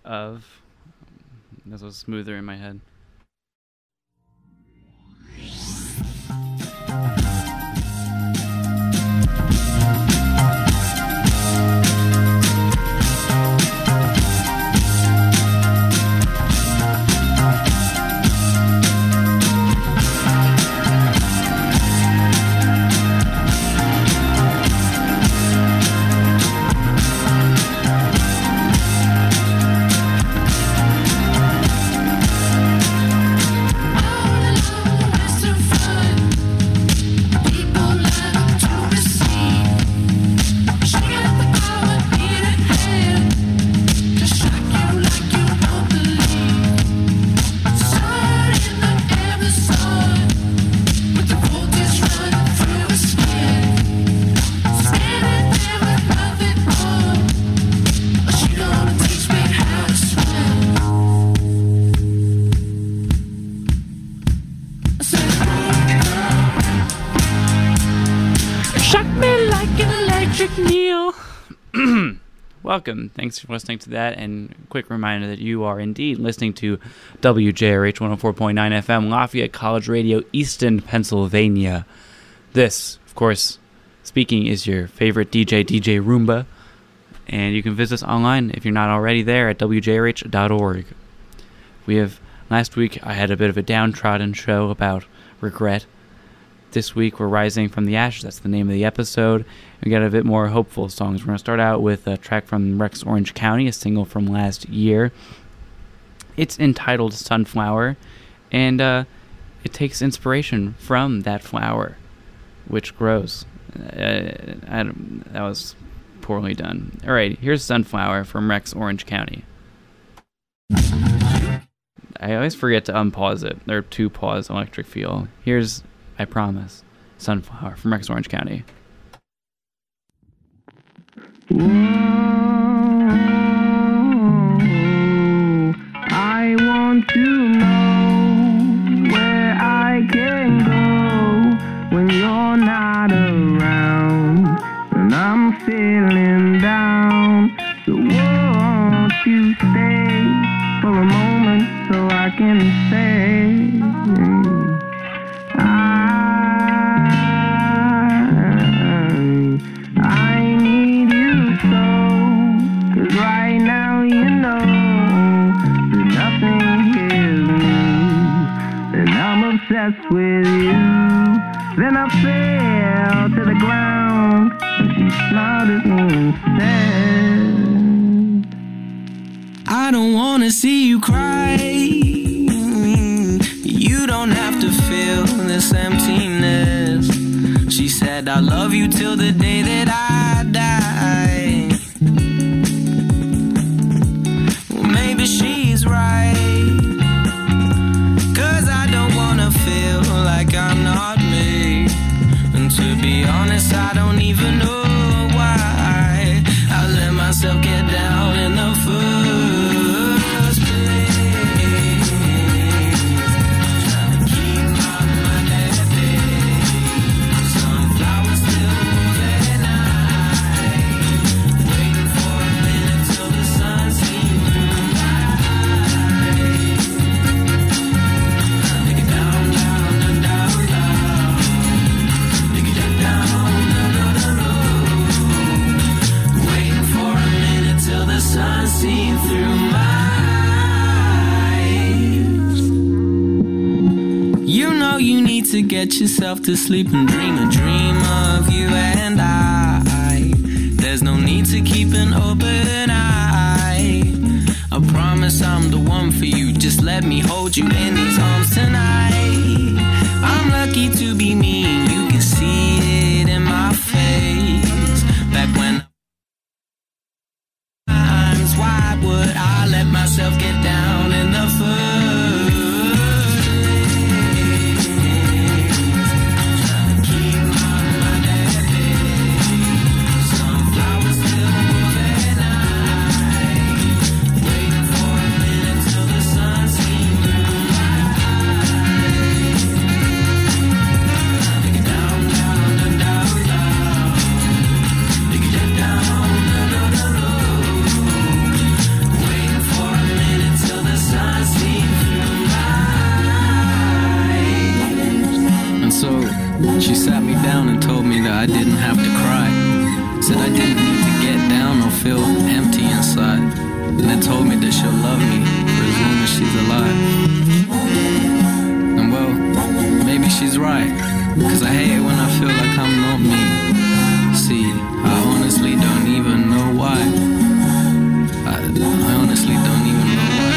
of. This was smoother in my head. Welcome. Thanks for listening to that, and quick reminder that you are indeed listening to WJRH 104.9 FM, Lafayette College Radio, Easton, Pennsylvania. This, of course, speaking is your favorite DJ Roomba, and you can visit us online if you're not already there at wjrh.org. Last week I had a bit of a downtrodden show about regret. This week we're rising from the ashes. That's the name of the episode. We got a bit more hopeful songs. We're going to start out with a track from Rex Orange County, a single from last year. It's entitled Sunflower, and it takes inspiration from that flower, which grows. That was poorly done. All right, here's Sunflower from Rex Orange County. I always forget to unpause it. There are 2 pause electric feel. Here's I Promise, Sunflower from Rex Orange County. Ooh, I want to know where I can go when you're not around, and I'm feeling down. So won't you stay for a moment so I can say I need you so, 'cause right now you know that nothing heals me, and I'm obsessed with you. Then I fell to the ground, and she smiled at me instead. I don't wanna see you cry. You don't have to feel this emptiness. She said, I love you till the day that I die. Well, maybe she's right, 'cause I don't wanna feel like I'm not me. And to be honest, I don't even know why I let myself get down in the first place. Trying to keep my mind at bay. Sunflowers still moving at night. Waiting for a minute till the sun seems through my eyes. Dig it down, down, down, down, down. Dig it down, down, down, down, down. Waiting for a minute till the sun seems through my eyes. You know you need to get yourself to sleep and dream a dream of you and I. There's no need to keep an open eye. I promise I'm the one for you. Just let me hold you in these arms tonight. I'm lucky to be me, and you can see it in my face. Back when times, why would I let myself get down in the first place? Trying to keep my mind at bay. Sunflowers still moving at night. Waiting for a minute till the sun seems through my eyes. Dig it down, down, down, down, down. Dig it down, down, down, down, down. Waiting for a So she sat me down and told me that I didn't have to cry. Said I didn't need to get down or feel empty inside. And then told me that she'll love me for as long as she's alive. And well, maybe she's right, 'cause I hate it when I feel like I'm not me. See, I honestly don't even know why. I honestly don't even know why.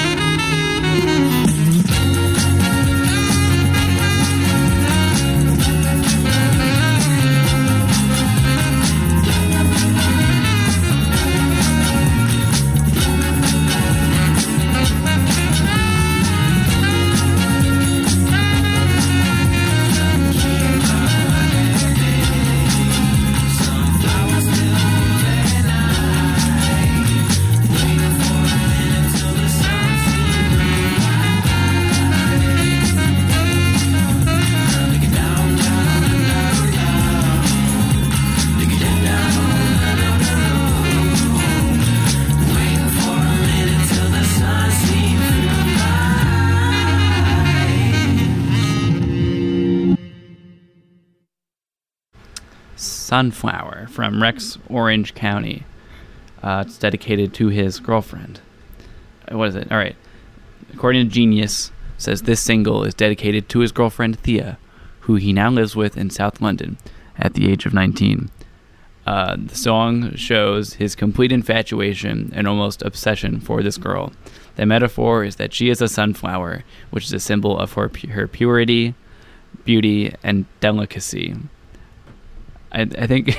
Sunflower from Rex Orange County. It's dedicated to his girlfriend. What is it? All right. According to Genius, says this single is dedicated to his girlfriend Thea, who he now lives with in South London at the age of 19. The song shows his complete infatuation and almost obsession for this girl. The metaphor is that she is a sunflower, which is a symbol of her purity, beauty, and delicacy. I think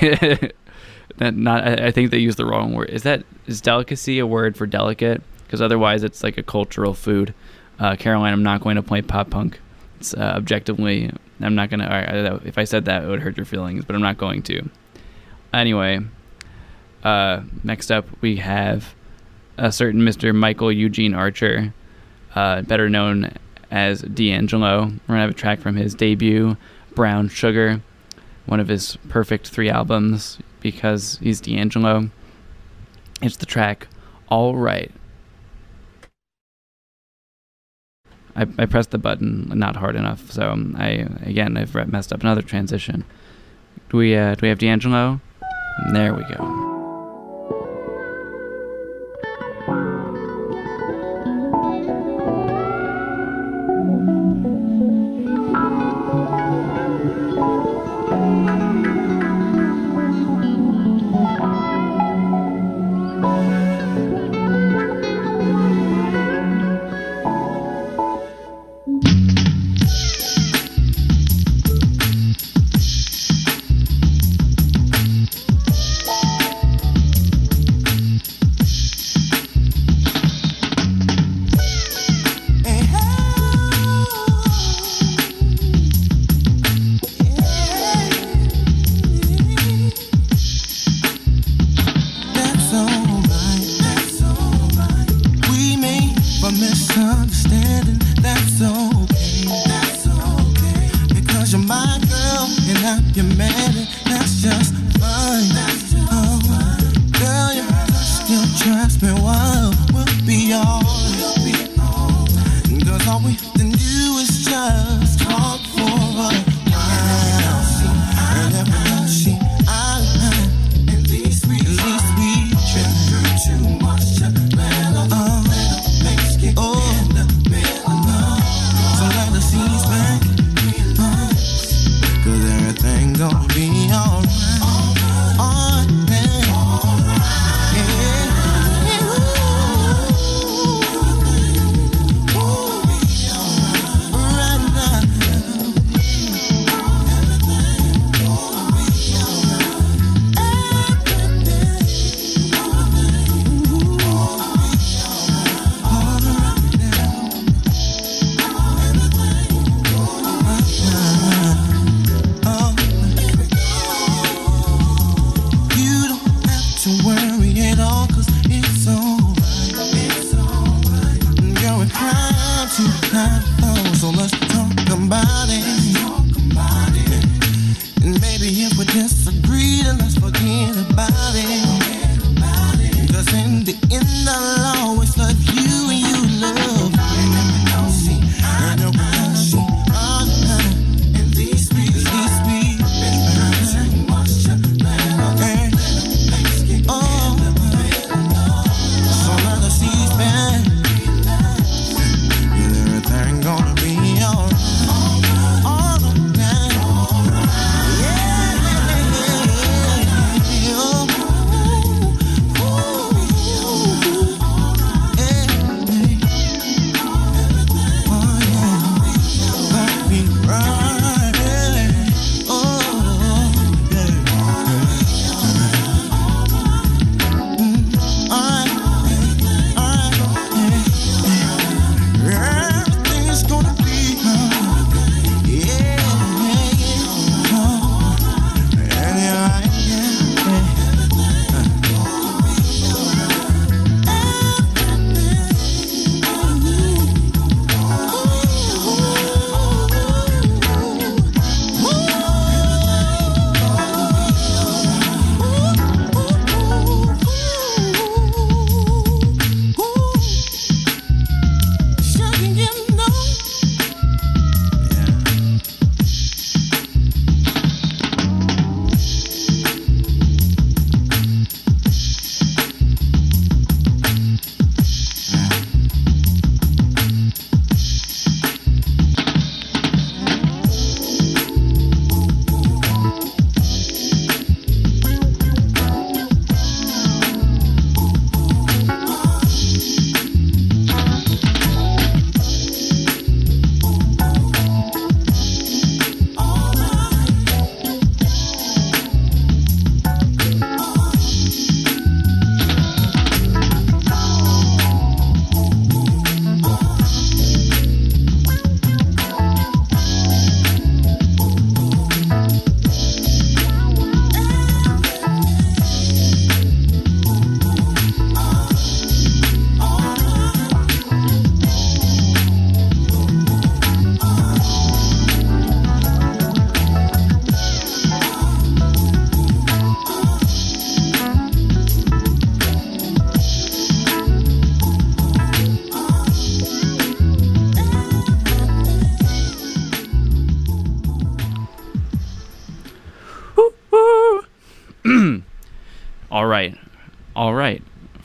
I think they used the wrong word. Is delicacy a word for delicate? Because otherwise, it's like a cultural food. Caroline, I'm not going to play pop punk. It's objectively, I'm not going to. If I said that, it would hurt your feelings, but I'm not going to. Anyway, next up we have a certain Mr. Michael Eugene Archer, better known as D'Angelo. We're gonna have a track from his debut, Brown Sugar, one of his perfect 3 albums because he's D'Angelo. It's the track All Right. I pressed the button not hard enough, so I've messed up another transition. Do we have D'Angelo? There we go.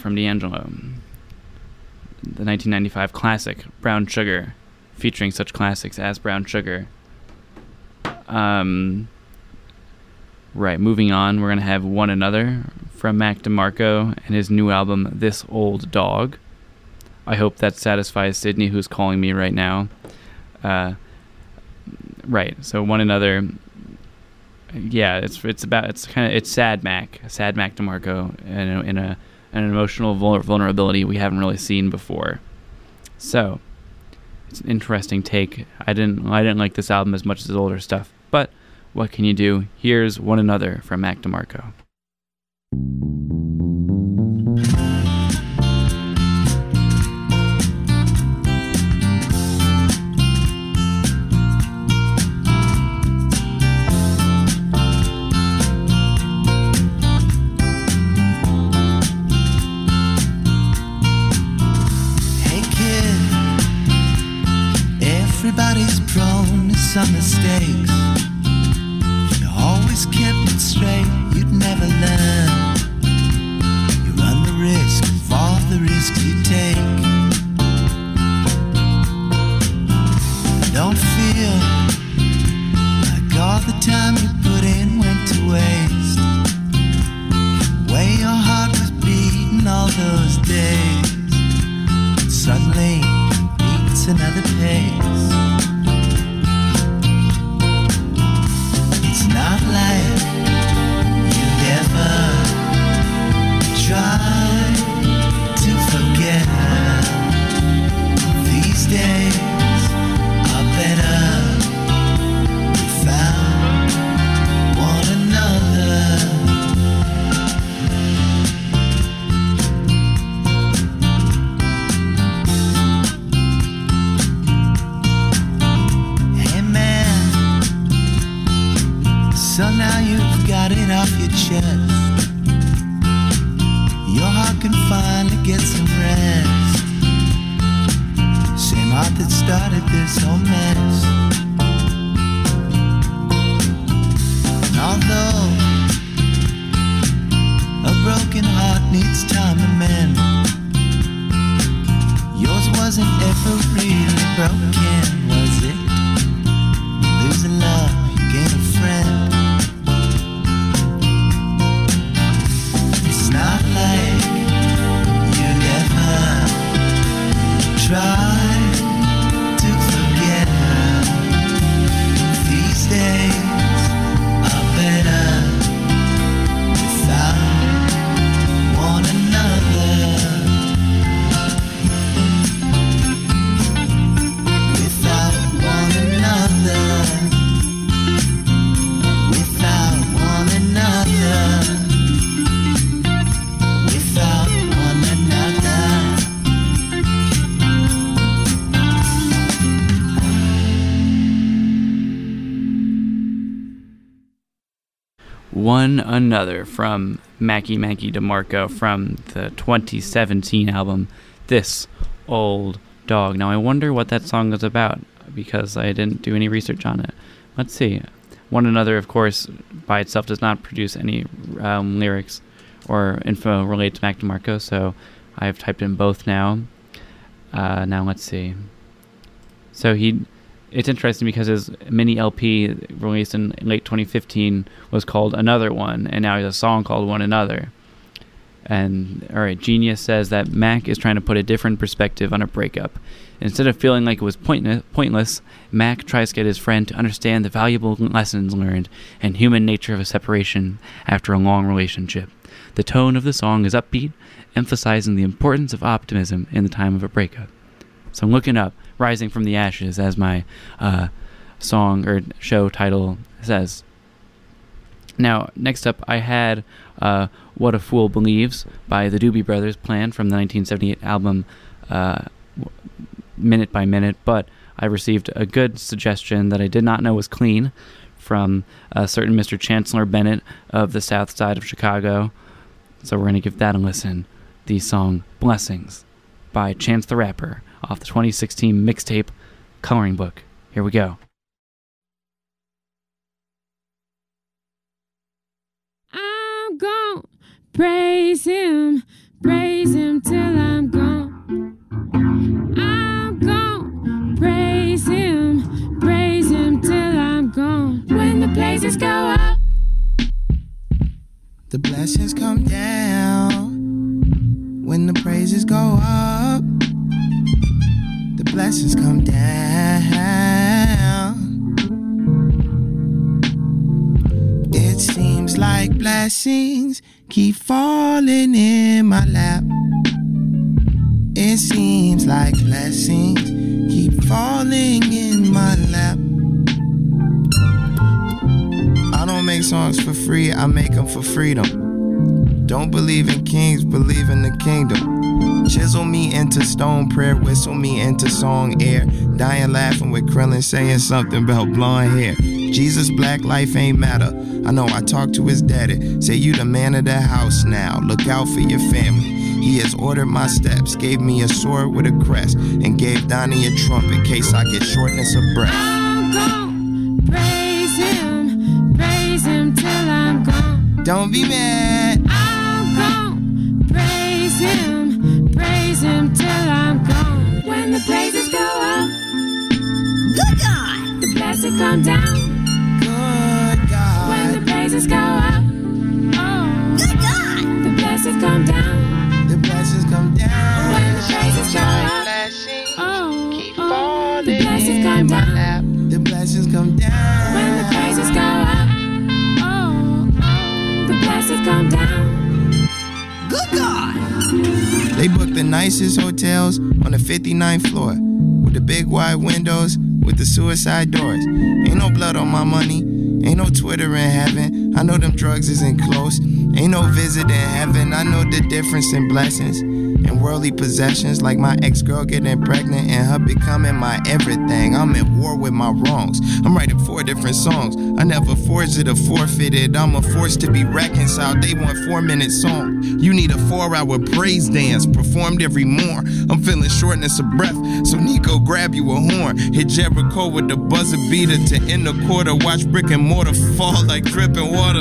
from D'Angelo. The 1995 classic, Brown Sugar, featuring such classics as Brown Sugar. Right, moving on, we're going to have One Another from Mac DeMarco and his new album, This Old Dog. I hope that satisfies Sydney, who's calling me right now. Right, so One Another, yeah, it's Sad Mac DeMarco in an emotional vulnerability we haven't really seen before. So it's an interesting take. I didn't like this album as much as his older stuff, but what can you do? Here's One Another from Mac DeMarco. Everybody's prone to some mistakes. If you always kept it straight, you'd never learn. You run the risk of all the risks you take. Don't feel like all the time you put in went to waste. The way your heart was beating all those days, and suddenly beats another pace. It's not like you'd ever try to forget her. These days are better without one another. So now you've got it off your chest. Your heart can finally get some rest. Same heart that started this whole mess. And although a broken heart needs time to mend, yours wasn't ever really broken, was it? Losing love, you gain a friend. It's not like you'd ever try to forget her. These days are better without one another. Without one another. Without one another. Without one another. One Another from Mackie DeMarco from the 2017 album, This Old Dog. Now I wonder what that song is about, because I didn't do any research on it. Let's see. One Another, of course, by itself does not produce any lyrics or info related to Mac DeMarco, so I've typed in both now. Now let's see. So it's interesting because his mini LP released in late 2015 was called Another One, and now he has a song called One Another. And alright, Genius says that Mac is trying to put a different perspective on a breakup. Instead of feeling like it was pointless, Mac tries to get his friend to understand the valuable lessons learned and human nature of a separation after a long relationship. The tone of the song is upbeat, emphasizing the importance of optimism in the time of a breakup. So I'm looking up Rising from the Ashes, as my song or show title says. Now, next up, I had What a Fool Believes by the Doobie Brothers planned from the 1978 album Minute by Minute, but I received a good suggestion that I did not know was clean from a certain Mr. Chancellor Bennett of the South Side of Chicago. So we're going to give that a listen. The song Blessings by Chance the Rapper off the 2016 mixtape Coloring Book. Here we go. I'm gonna praise him, praise him till I'm gone. I'm gone, praise him till I'm gone. When the praises go up, the blessings come down. When the praises go up, the blessings come down. It seems like blessings keep falling in my lap. It seems like blessings keep falling in my lap. I don't make songs for free, I make them for freedom. Don't believe in kings, believe in the kingdom. Chisel me into stone, prayer whistle me into song air. Dying laughing with Krillin saying something about blonde hair. Jesus, black life ain't matter. I know I talked to his daddy. Say you the man of the house now. Look out for your family. He has ordered my steps, gave me a sword with a crest, and gave Donnie a trump in case I get shortness of breath. I'm gone, praise him till I'm gone. Don't be mad. I'm gone, praise him till I'm gone. When the praises go up, good God, the blessing come down. Good God. When the praises go up, oh, good God, the blessings come down. The blessings come down. When the praises go up, oh, the blessings come down. The blessings come down. When the praises go up, oh, the blessings come down. Good God. They booked the nicest hotels on the 59th floor, with the big wide windows, with the suicide doors. Ain't no blood on my money, ain't no Twitter in heaven. I know them drugs isn't close, ain't no visit in heaven. I know the difference in blessings and worldly possessions, like my ex-girl getting pregnant and her becoming my everything. I'm at war with my wrongs. I'm writing 4 different songs. I never forged it or forfeited. I'm a force to be reconciled. They want 4-minute song. You need a 4-hour praise dance performed every morn. I'm feeling shortness of breath, so Nico grab you a horn. Hit Jericho with the buzzer beater to end the quarter. Watch brick and mortar fall like dripping water.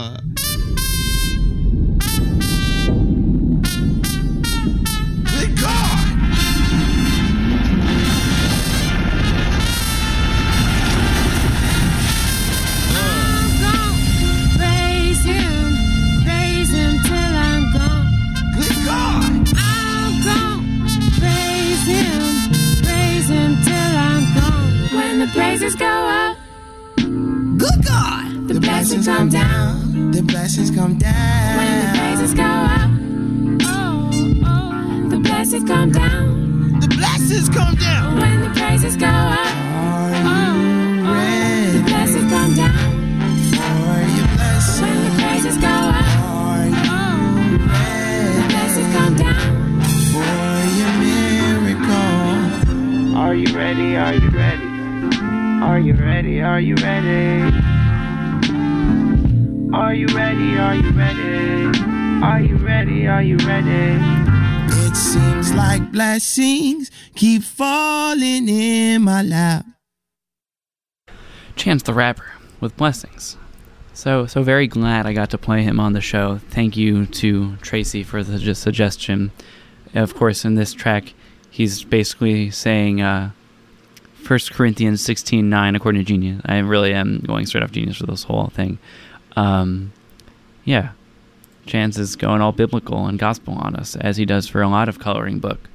Praises go up. Good God. The blessings come down. The blessings come down. When the praises go up. Oh, the blessings come down. The blessings come down. When the praises go up. The blessings come down. For your blessings. When the praises go up. The blessings come down. For your miracle. Are you ready? Are you ready? Are you ready? Are you ready? Are you ready? Are you ready? Are you ready? Are you ready? It seems like blessings keep falling in my lap. Chance the Rapper with Blessings. So very glad I got to play him on the show. Thank you to Tracy for the suggestion. Of course, in this track, he's basically saying 1 Corinthians 16:9, according to Genius. I really am going straight off Genius for this whole thing. Yeah, Chance is going all biblical and gospel on us, as he does for a lot of coloring book.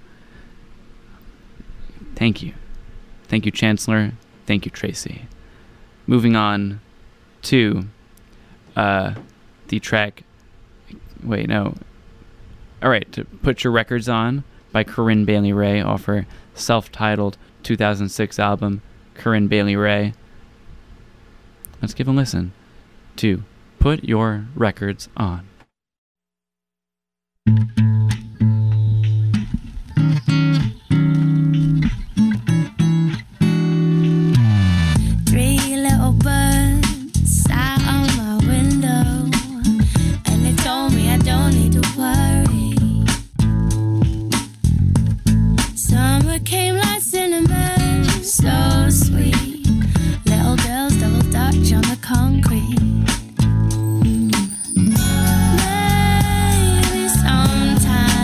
Thank you. Thank you, Chancellor. Thank you, Tracy. Moving on to the track... Wait, no. Alright, to Put Your Records On by Corinne Bailey Rae off her self-titled 2006 album, Corinne Bailey Rae. Let's give a listen to Put Your Records On. Three little birds sat on my window, and they told me I don't need to worry. Summer came like cinnamon, so sweet. Little girls double dutch on the concrete. Maybe sometime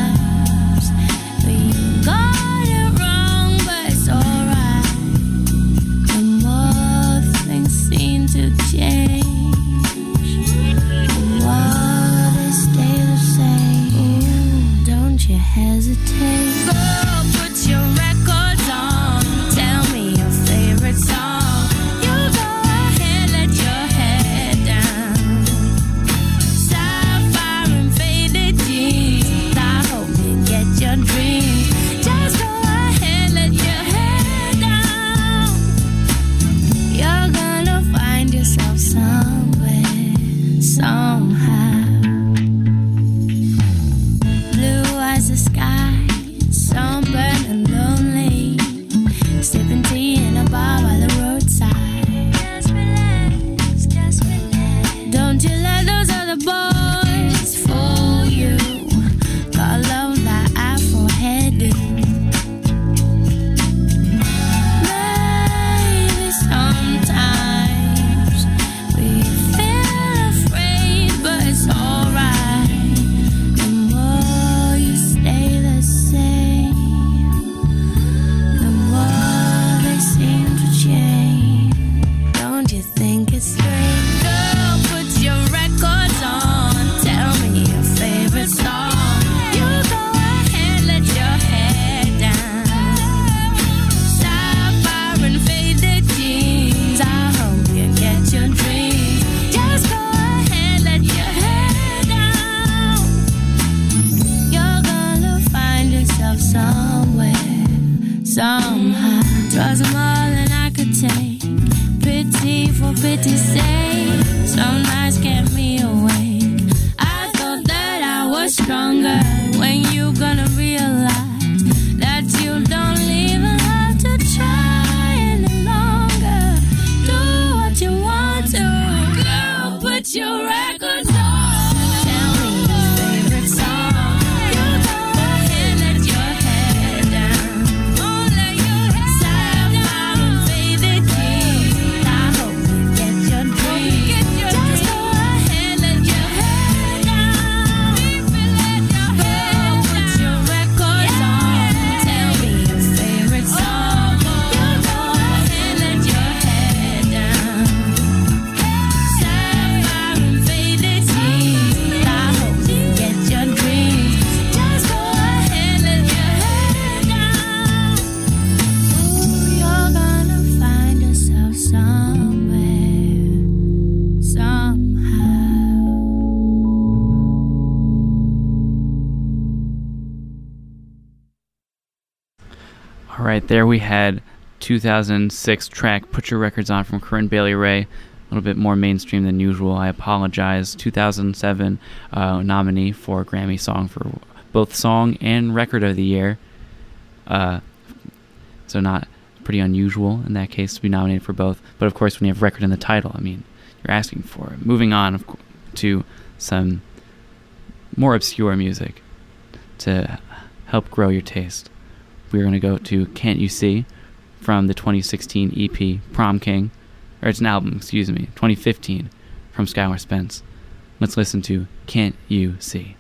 somehow. Drugs are more than I could take. Pity for pity's sake. Some nights kept me awake. I thought that I was stronger. When you gonna realize that you don't even have to try any longer? Do what you want to. Girl, put your records on. Tell me your favorite song. You go ahead, let your head down. Oh, let your head down. Sapphire and faded keys. I hope you get your dreams. Just go ahead, let your head down. Girl, put your records on. Tell me your favorite song. You go ahead, let your head down. Sapphire and faded keys. I hope you get your dreams. Just go ahead, let your head down. Ooh, you're gonna find yourself somewhere, somehow. All right, there we had 2006 track Put Your Records On from Corinne Bailey Rae. A little bit more mainstream than usual. I apologize. 2007 nominee for Grammy Song for both Song and Record of the Year. So not pretty unusual in that case to be nominated for both. But of course, when you have record in the title, I mean, you're asking for it. Moving on to some more obscure music to help grow your taste. We're going to go to Can't You See from the 2016 EP Prom King, or it's an album, 2015 from Skylar Spence. Let's listen to Can't You See.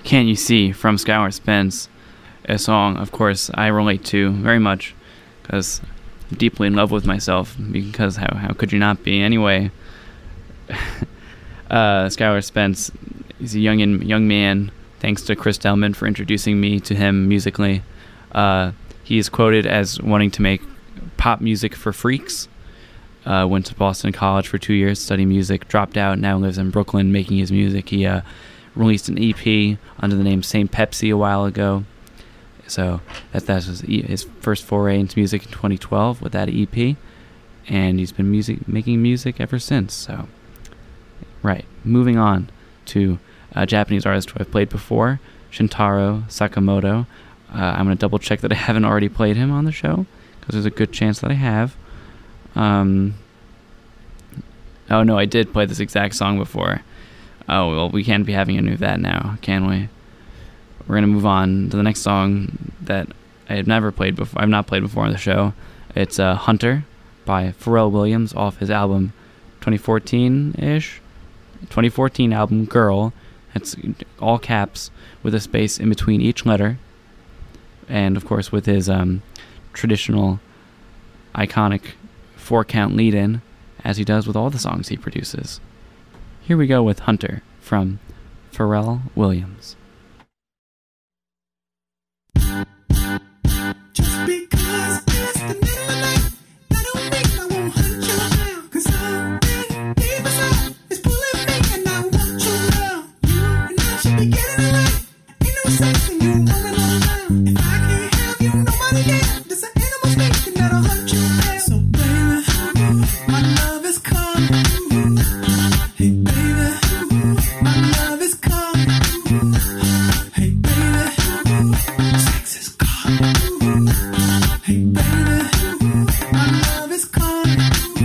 Can't You See from Skylar Spence, a song, of course, I relate to very much because I'm deeply in love with myself, because how could you not be? Anyway, Skylar Spence is a young man, thanks to Chris Delman for introducing me to him musically. He is quoted as wanting to make pop music for freaks. Went to Boston College for 2 years, studied music, dropped out, now lives in Brooklyn making his music. He released an EP under the name Saint Pepsi a while ago. So that was his first foray into music in 2012 with that EP. And he's been making music ever since. So, right. Moving on to a Japanese artist who I've played before, Shintaro Sakamoto. I'm going to double check that I haven't already played him on the show, because there's a good chance that I have. Oh no, I did play this exact song before. Oh, well, we can't be having any of that now, can we? We're going to move on to the next song that I have never played before. I've not played before on the show. It's Hunter by Pharrell Williams off his album 2014-ish. 2014 album Girl. It's all caps with a space in between each letter. And of course with his traditional iconic 4-count lead-in, as he does with all the songs he produces. Here we go with Hunter from Pharrell Williams. Just because it's the middle of the night, that don't mean I won't hunt you down. 'Cause something deep inside is pulling me and I want you now. You and I should be getting it right. Ain't no sense in you rolling on down. If I can't have you, nobody can. There's an animal speaking that'll hunt you down. So baby, my love is calling. Hey baby, my love is calling. Hey baby, sex is calling. Hey baby, my love is calling.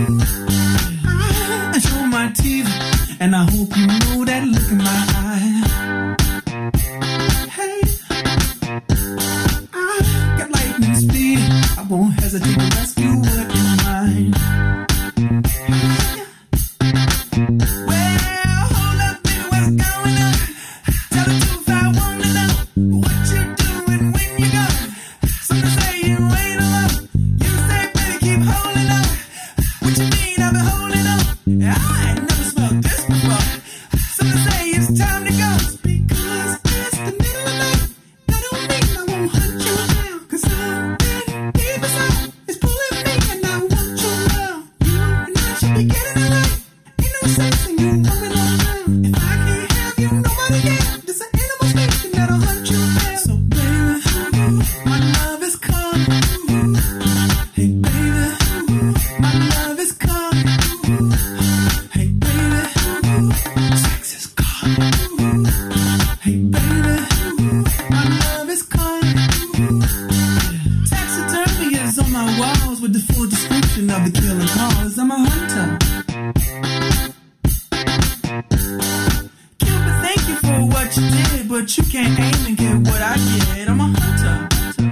I show my teeth, and I hope you know that look in my eye. Hey, I got lightning speed. I won't hesitate to rescue what is mine. Well, hold up, baby, what's going on? Tell the truth, I wanna know what you doing when you go. Some say you ain't alone. You say, baby, keep holding on. What you mean I've been holding on? I ain't never smelled this before. Some say it's time to go. Because it's the middle of the night, that don't mean I won't hunt you down. 'Cause something deep inside is pulling me and I want you now. You and I should be getting it right. Ain't no sense in you rolling on down. If I can't have you, nobody can. There's an animal speaking that'll hunt you down. So baby, my love is calling. Hey baby, my love is calling. Hey baby, sex is calling. Hey baby, my love is calling. Taxidermy is on my walls with the full description of the killing cause. I'm a hunter. Cupid, thank you for what you did, but you can't aim and get what I get. I'm a hunter.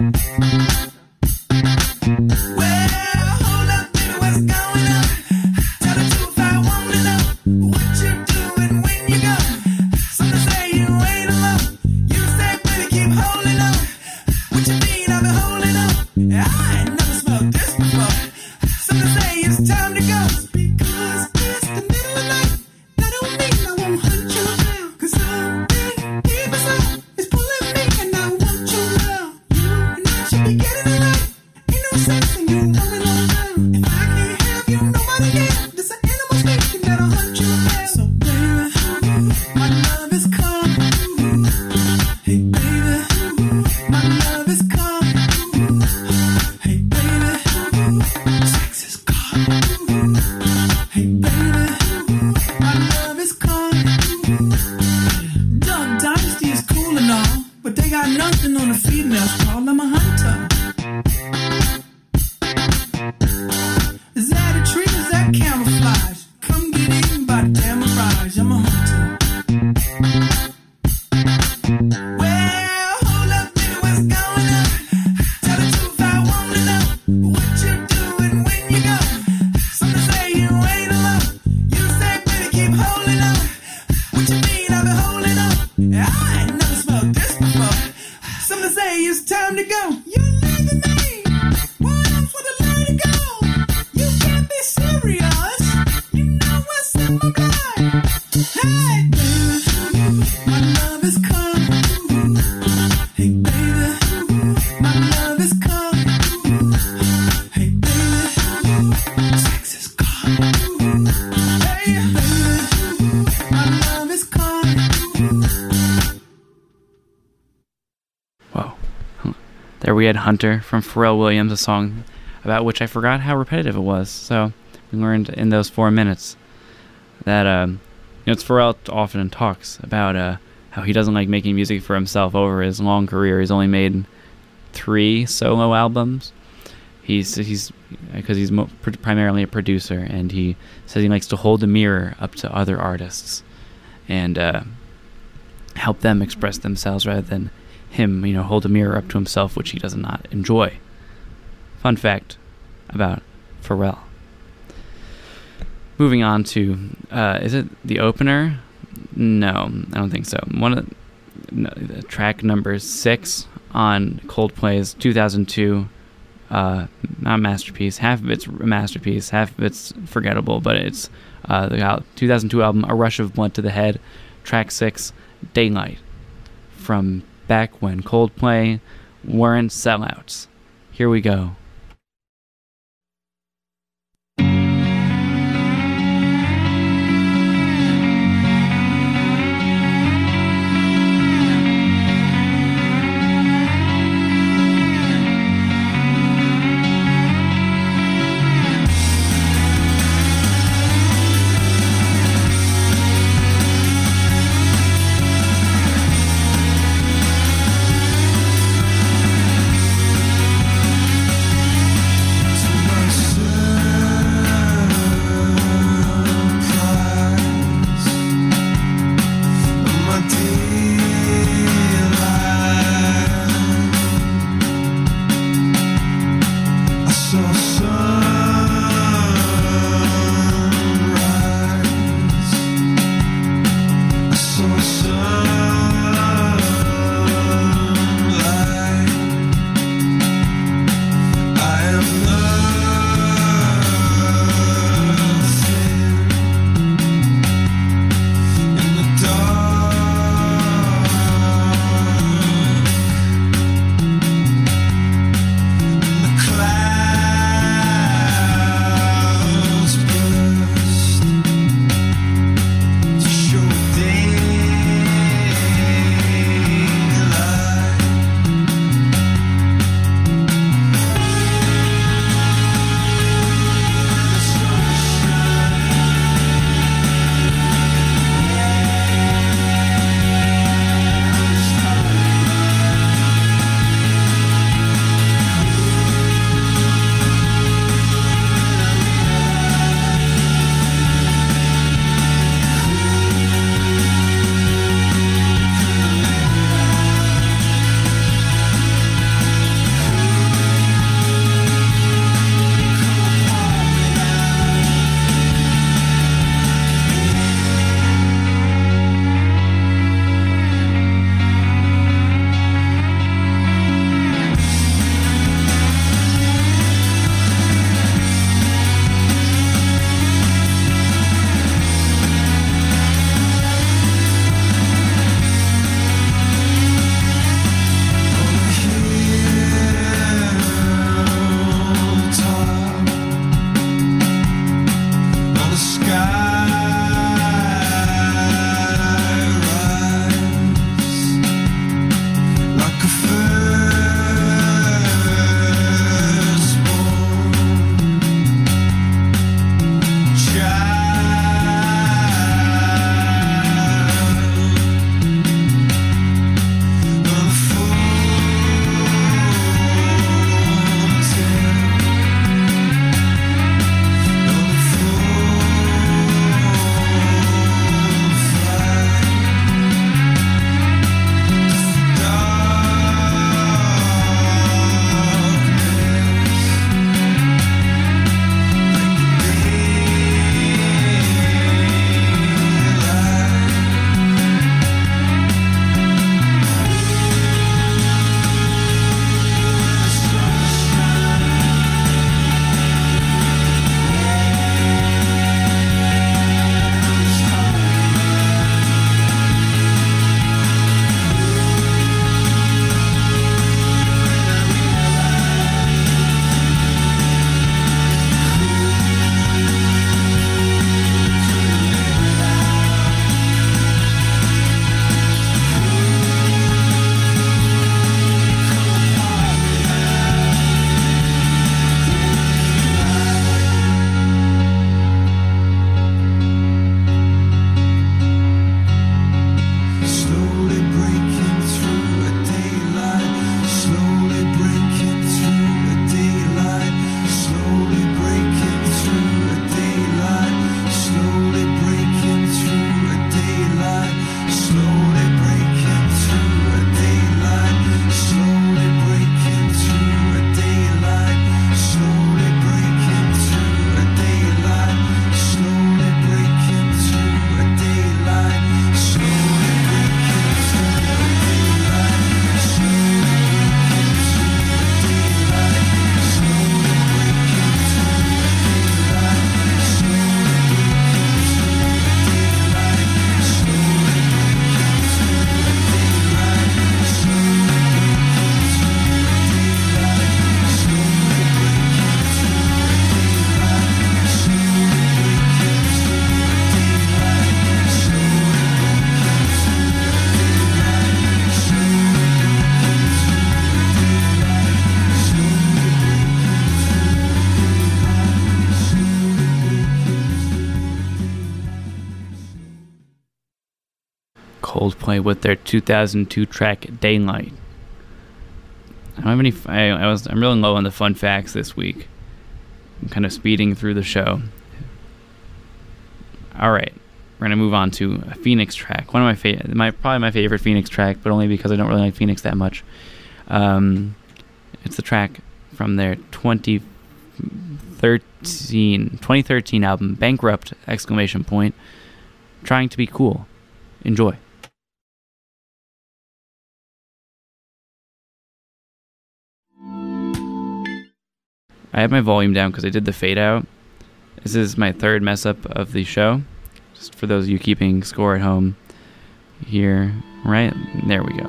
Well, hold up, baby, what's going on? Tell the truth, I wanna know what you doing when you go. Some say you ain't alone. You say, baby, keep holding on. What you mean I've been holding on? I ain't never smelled this before. Some say it's time to go. Because it's the middle of the night, that don't mean I won't hunt you down. 'Cause something deep inside is pulling me and I want you now. You and I should be getting it right. Ain't no sense in you rolling on down. If I can't have you, nobody can. There's an animal speaking that'll hunt you down. So baby, my love is calling. Hey baby, my love is calling. Hey baby, sex is calling. Hey baby, my love is calling. Duck Dynasty is cool and all, but they got nothing on the females, Paul. I'm a hunter. Is that a tree? Is that camouflage? Come get eaten by the damn mirage. I'm a hunter. Well, hold up, baby, what's going on? Tell the truth, I wanna know what you doing when you go. Some say you ain't alone. You say, baby, keep holding on. What you mean I've been holding on? I ain't never smelled There we had Hunter from Pharrell Williams, a song about which I forgot how repetitive it was. So we learned in those 4 minutes that, it's Pharrell often talks about how he doesn't like making music for himself over his long career. He's only made 3 solo albums. He's because he's primarily a producer, and he says he likes to hold the mirror up to other artists and help them express themselves rather than him, hold a mirror up to himself, which he does not enjoy. Fun fact about Pharrell. Moving on to, is it the opener? No, I don't think so. The track number 6 on Coldplay's 2002, not masterpiece. Half of it's a masterpiece, half of it's forgettable, but it's the 2002 album, A Rush of Blood to the Head, track 6, Daylight, from back when Coldplay weren't sellouts. Here we go. Coldplay with their 2002 track Daylight. I don't have any. I'm really low on the fun facts this week. I'm kind of speeding through the show. All right, we're gonna move on to a Phoenix track. One of probably my favorite Phoenix track, but only because I don't really like Phoenix that much. It's the track from their 2013 album, Bankrupt! ! Trying to be cool. Enjoy. I have my volume down because I did the fade out. This is my third mess up of the show. Just for those of you keeping score at home here. Right? There we go.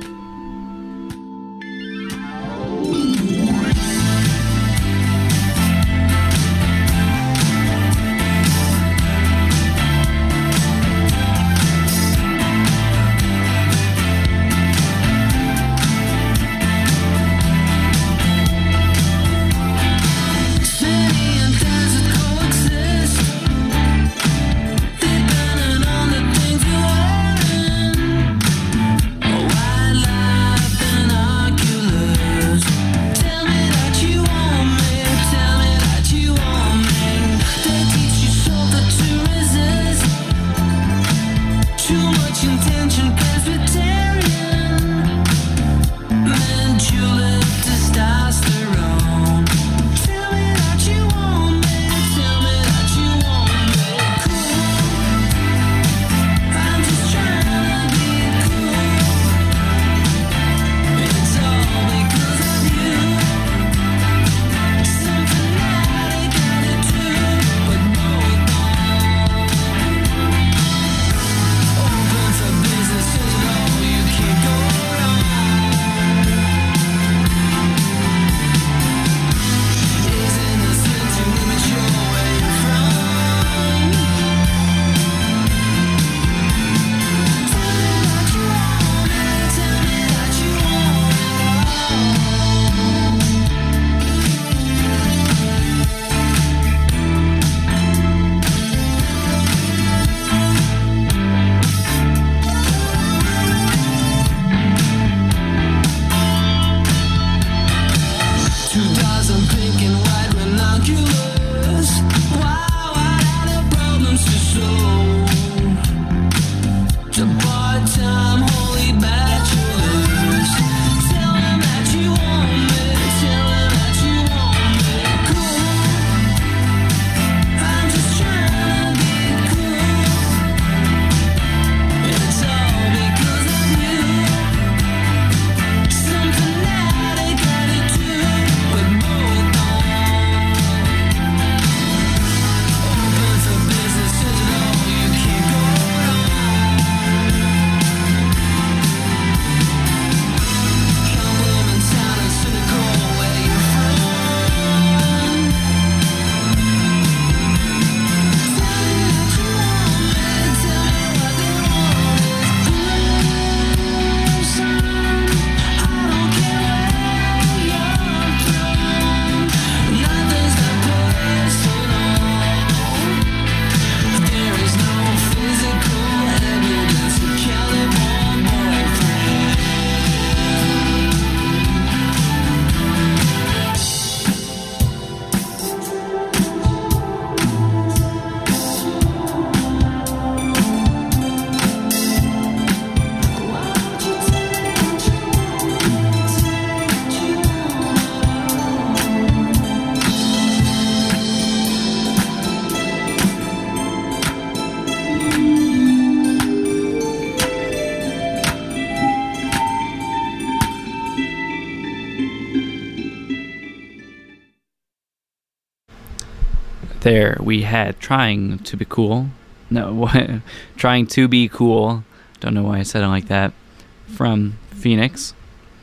There we had Trying to Be Cool. No, Trying to Be Cool. Don't know why I said it like that. From Phoenix.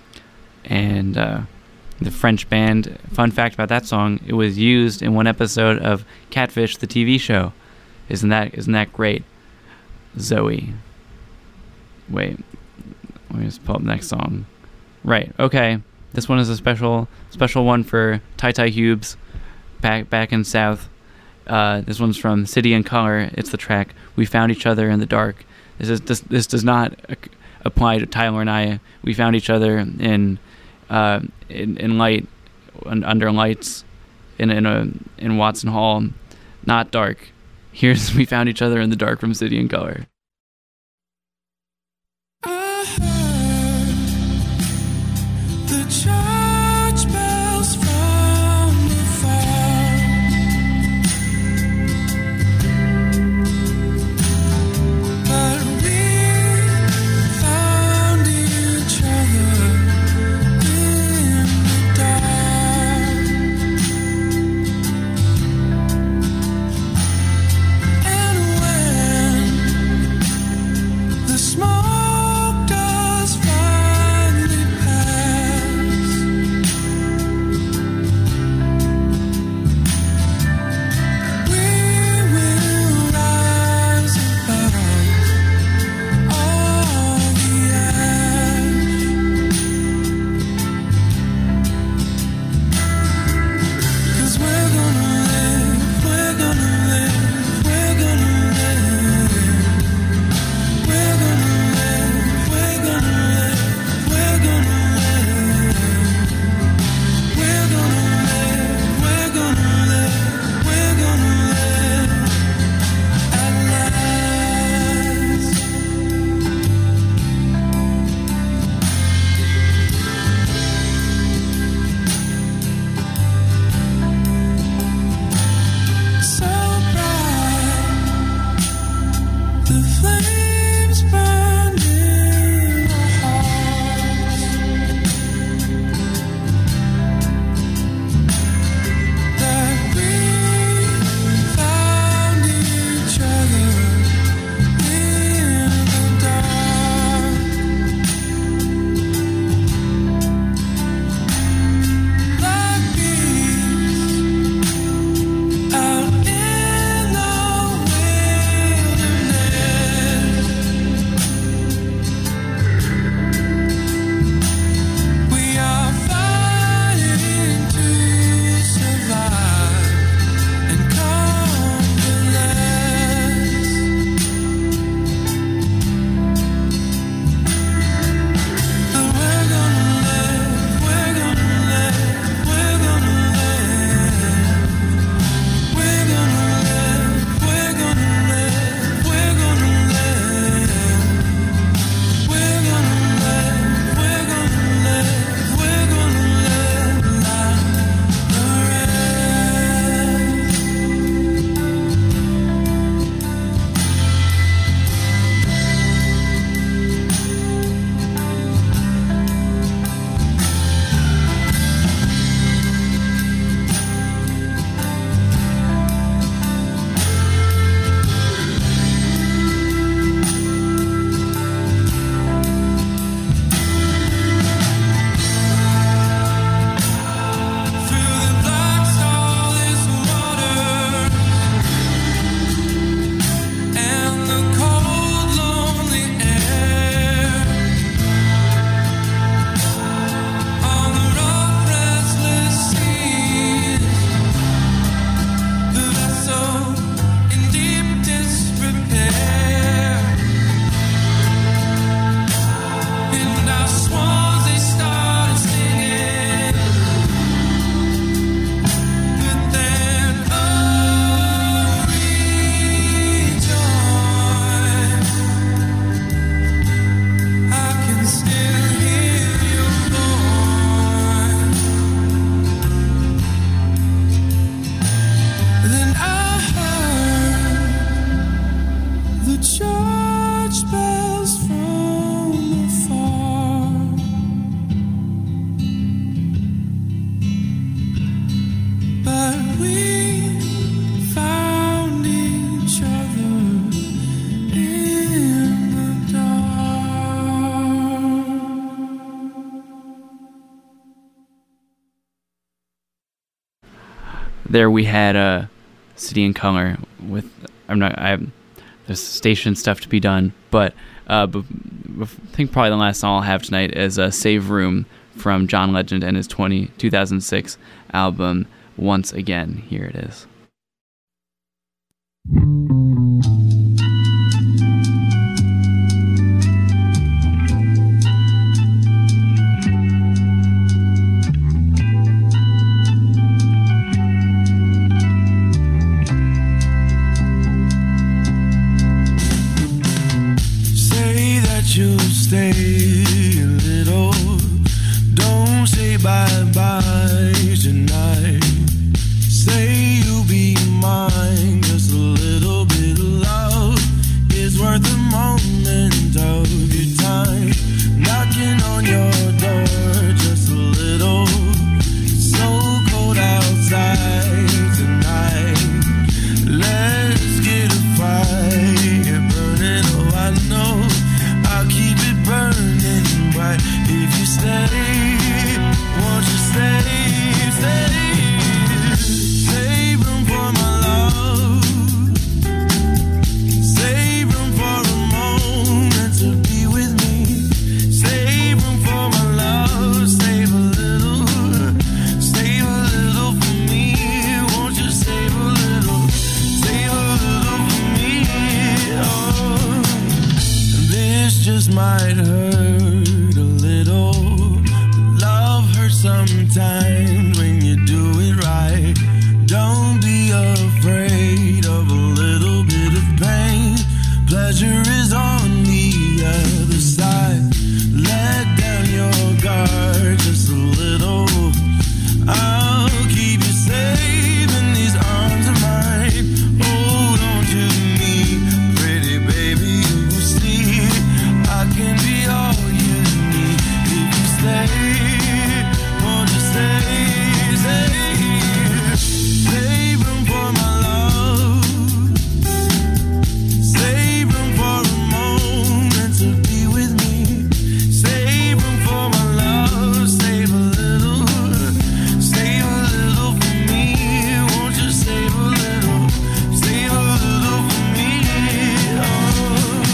And the French band. Fun fact about that song, it was used in one episode of Catfish, the TV show. Isn't that great? Zoe. Wait. Let me just pull up the next song. Right, okay. This one is a special one for Ty Hubes back in South. This one's from City and Color. It's the track We Found Each Other in the Dark. This does not apply to Tyler and I. We found each other in light, under lights, in Watson Hall, not dark. We found each other in the dark from City and Color. I heard the church bells from afar, but we found each other in the dark. And when the smoke does finally pass, we will rise above all the ash. 'Cause we're gonna live, we're gonna live, we're gonna live. We're gonna live, we're gonna live, we're gonna live. We're gonna live, we're gonna live, we're gonna live at last. So bright, the flames burn in our hearts, that we found each other in the dark, like bees out in the wilderness. We are fighting to survive and come to last. But we're gonna live, we're gonna live, we're gonna live. We're gonna live, we're gonna live, we're gonna live. We're gonna live, we're gonna live, we're gonna live like the rest. Through the black starless water and the cold, lonely air, on the rough, restless seas, the vessel in deep disrepair, and our swans they started singing. But then, oh, rejoice, I can still hear your voice. Then I heard the church bells from afar, but we found each other in the dark. There we had City and Color with there's station stuff to be done, but I think probably the last song I'll have tonight is Save Room from John Legend and his 2006 album Once Again. Here it is. you'll stay a little. Don't say bye-bye tonight. Say you'll be mine. Just a little bit of love is worth a moment of your time. Knocking on your door, just a little. So cold outside tonight. Let's get a fire burning. Oh, I know I'll keep it burning bright if you stay. Won't you stay, stay? Save room for my love. Save room for a moment to be with me. Save room for my love. Save a little for me. Won't you save a little for me? Oh, this just might hurt a little. Love hurts sometimes when you do it right. Don't be afraid of a little bit of pain. Pleasure is on the other side. Let down your guard just a little. I'll keep you safe in these arms of mine. Hold on to me, pretty baby. You see, I can be all you need if you stay. Won't you stay, stay? Save room for my love. Save room for a moment to be with me. Save room for my love. Save a little for me. Won't you save a little for me? Oh.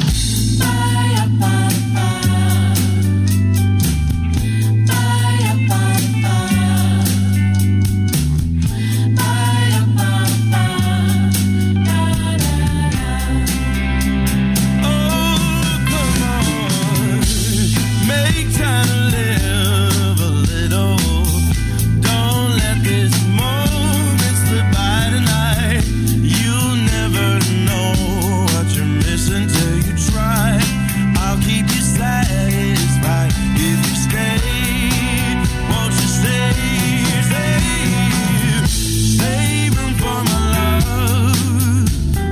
Oh, come on. Make time to live a little. Don't let this moment slip by tonight. You'll never know what you're missing till you try. I'll keep you satisfied if you stay. Won't you stay, stay? Save room for my love.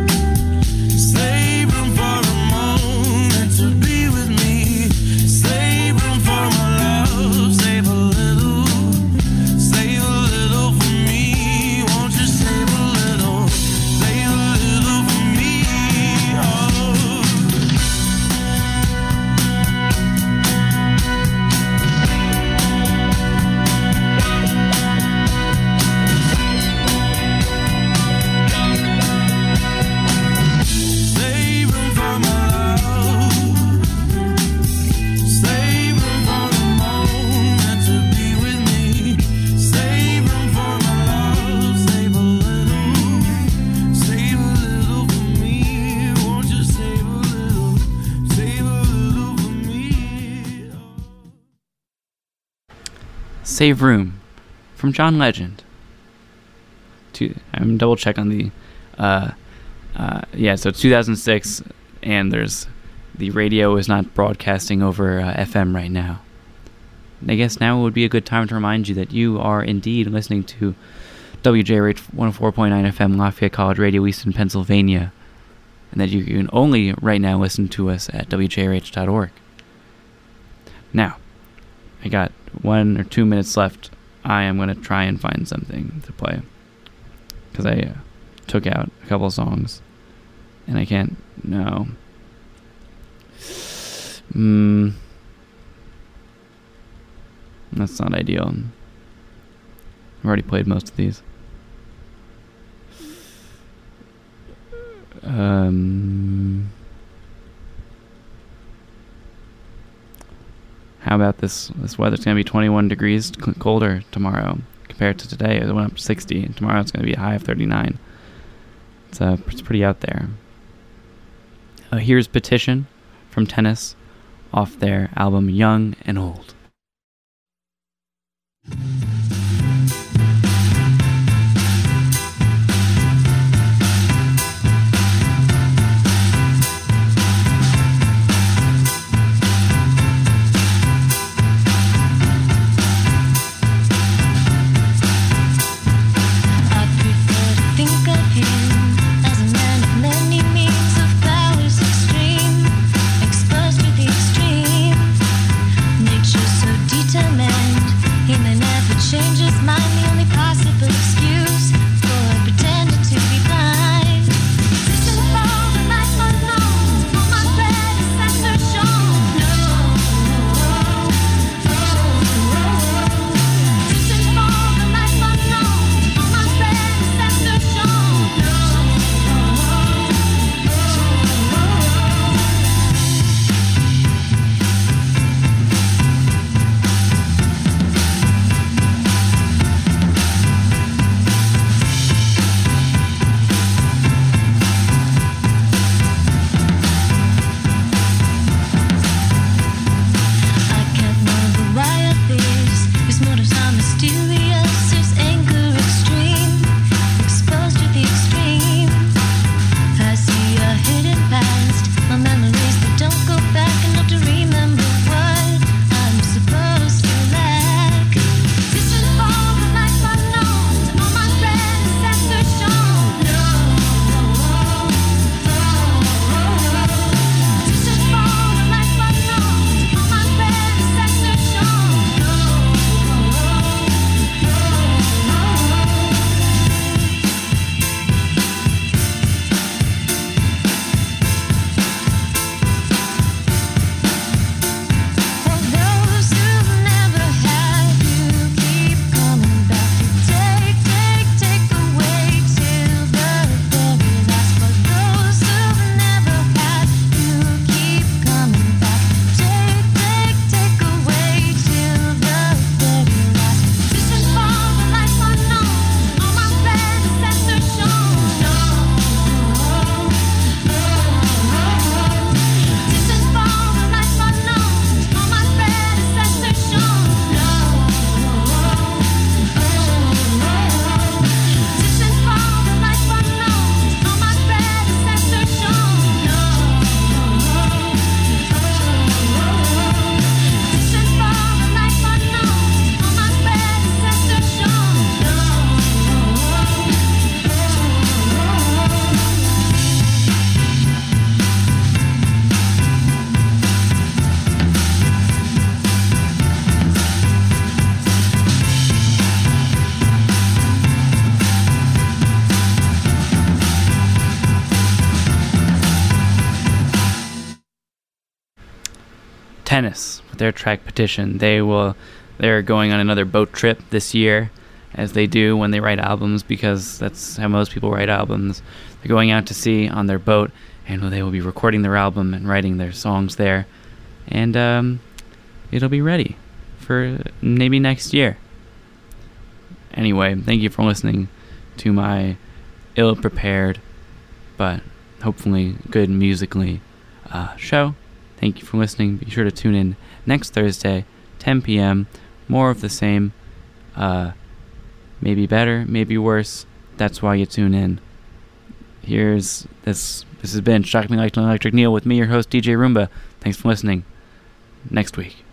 Save room for a moment to be with me. Save room for my love. Save a little for me. Won't you save a little for me? Oh. Save room for my love. Save room for the moment to be with me. Save room for my love. Save a little for me. Won't you save a little for me? Save Room from John Legend. I'm double check on the so 2006, and there's the radio is not broadcasting over FM right now. And I guess now would be a good time to remind you that you are indeed listening to WJRH 104.9 FM Lafayette College Radio, Easton, Pennsylvania, and that you can only right now listen to us at WJRH.org. Now, I got 1 or 2 minutes left. I am going to try and find something to play, because I took out a couple of songs, and I can't, no. That's not ideal. I've already played most of these. How about this weather's going to be 21 degrees colder tomorrow compared to today. It went up to 60, and tomorrow it's going to be a high of 39. It's pretty out there. Here's Petition from Tennis off their album Young and Old. Tennis with their track Petition. They're going on another boat trip this year, as they do when they write albums, because that's how most people write albums. They're going out to sea on their boat, and they will be recording their album and writing their songs there, and it'll be ready for maybe next year. Anyway, thank you for listening to my ill-prepared but hopefully good musically show. Thank you for listening. Be sure to tune in next Thursday, 10 p.m. More of the same. Maybe better, maybe worse. That's why you tune in. Here's this. This has been Shock Me Like an Electric Neil with me, your host, DJ Roomba. Thanks for listening. Next week.